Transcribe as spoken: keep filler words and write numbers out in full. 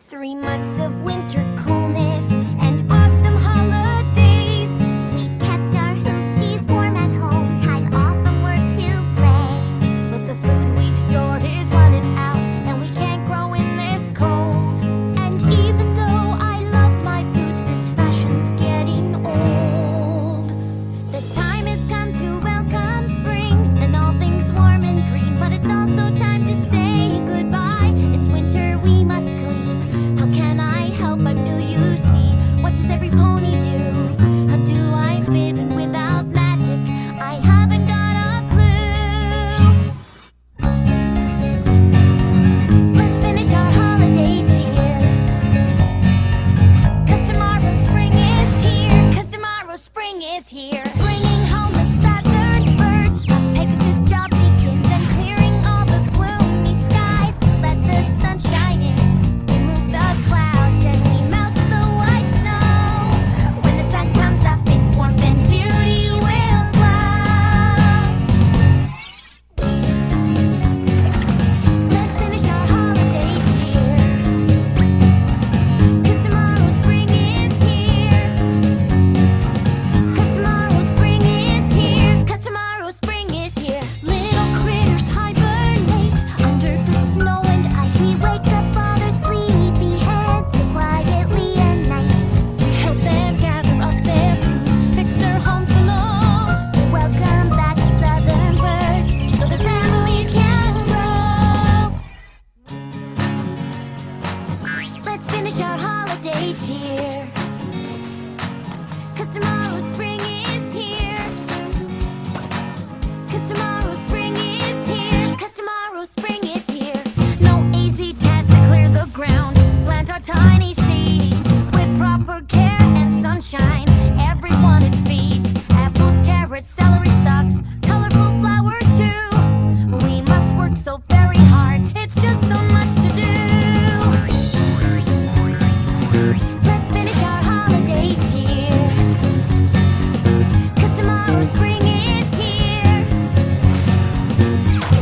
Three months of winter coolness and awesome holidays. We've kept our hoofsies warm at home, time off from work to play. But the food we've stored is running out, and we can't grow in this cold. And even though I love my boots, this fashion's getting old. The time has come to welcome spring and all things warm and green, but it's also time to say goodbye. It's winter, we must clean. How can I help? I'm new, you see. What does every pony do? How do I fit in without magic? I haven't got a clue. Let's finish our holiday cheer, 'cause tomorrow spring is here. 'Cause tomorrow spring is here. Bringing home the southern birds. Pegasus job begins and clearing all the gloomy skies. Let the sun shine in, remove the clouds, and we melt the white snow. When the sun comes up, its warmth and beauty will glow. Let's finish our holiday cheer, 'cause tomorrow spring is here. 'Cause tomorrow spring is here. 'Cause tomorrow spring is here. Little critters hibernate under the snow and ice. We wake up all their sleepy heads so quietly and nice. We help them gather up their food, fix their homes below. Welcome back to southern birds, so their families can grow. Let's finish our holiday cheer, 'cause tomorrow spring is here. 'Cause tomorrow spring is here. 'Cause tomorrow spring is here. No easy task to clear the ground. Plant our tiny seeds with proper care and sunshine. Everyone it feeds. Apples, carrots, celery stalks, colorful flowers too. We must work so very hard. It's just so much to do. Let's finish our holiday cheer, 'cause tomorrow spring is here.